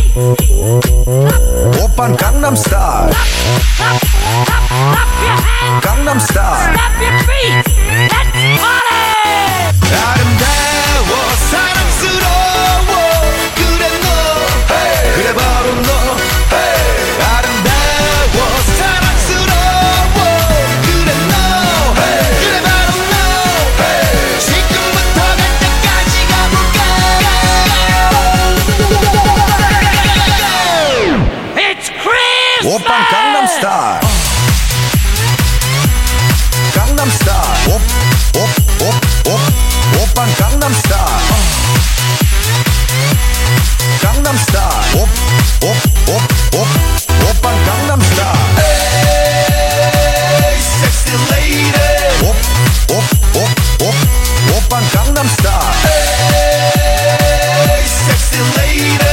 오빤 강남스타일 강남스타일 아름다워 사랑스러워 그래 너 그래 바로 너 아름다워 사랑스러워 그래 너 그래 바로 너 지금부터 갈 때까지 가볼까 It's Christmas 오빤 강남스타일 강남스타일 오빤 강남스타일 강남스타일 오빤 강남스타일 에이 섹시 레이디 오빤 강남스타일 에이 섹시 레이디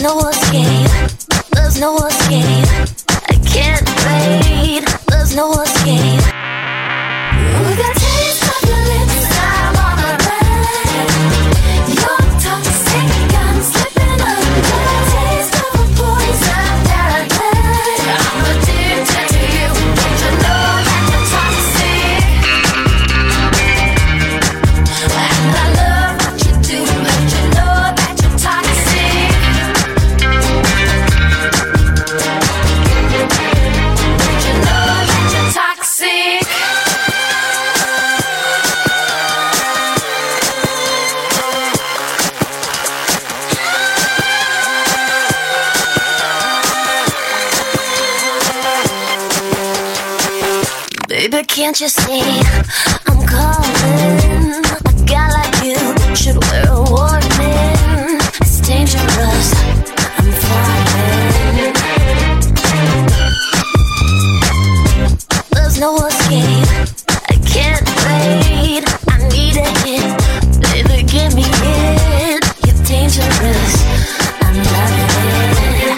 no escape. There's no escape. I can't wait. There's no escape. With the taste of your lips, I'm on a ride. Your toxic, I'm slipping under. The taste of a poison paradise. I'm addicted to you. Don't you know that you're toxic? And I love what you do. Don't you know that you're toxic? Don't you know that you're toxic? Baby, can't you see I'm calling? A guy like you should wear a warning. It's dangerous, I'm falling. There's no escape, I can't wait. I need a hit, baby, give me it. You're dangerous, I'm loving it.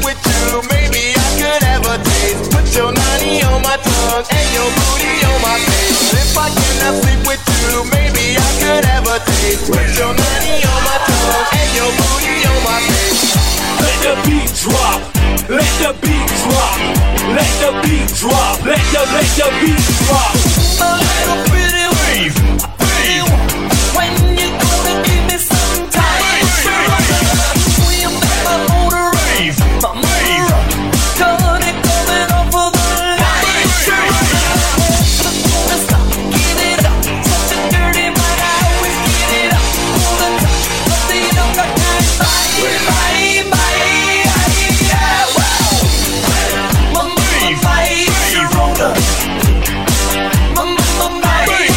with you, maybe I could have a taste. Put your nanny on my tongue and your booty on my face. If I cannot sleep with you, maybe I could have a taste. Put your nanny on my tongue and your booty on my face. Let the beat drop. Let the beat drop. Let the beat drop. Let the beat drop. My little pretty wave, wave. When you gonna give me some time? Will you make my motor rave? My motor got it coming off of the line. Gonna stop, give it up. Such a dirty mind, I always get it up all the time. But they don't got time. Bye, bye. My baby,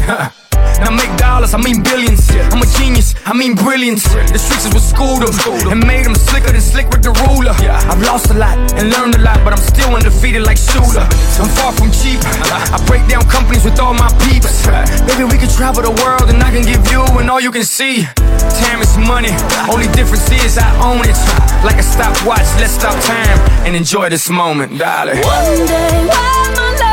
Now make dollars, I mean billions. I'm a genius, I mean brilliance. The streets is what schooled them and made them slicker than Slick Rick the Ruler. I've lost a lot and learned a lot, but I'm still undefeated like Shooter. I'm far from cheap, I break down companies with all my peeps. Maybe we can travel the world and I can give you and all you can see. Time is money, only difference is I own it. Like a stopwatch, let's stop time and enjoy this moment, darling. One day while my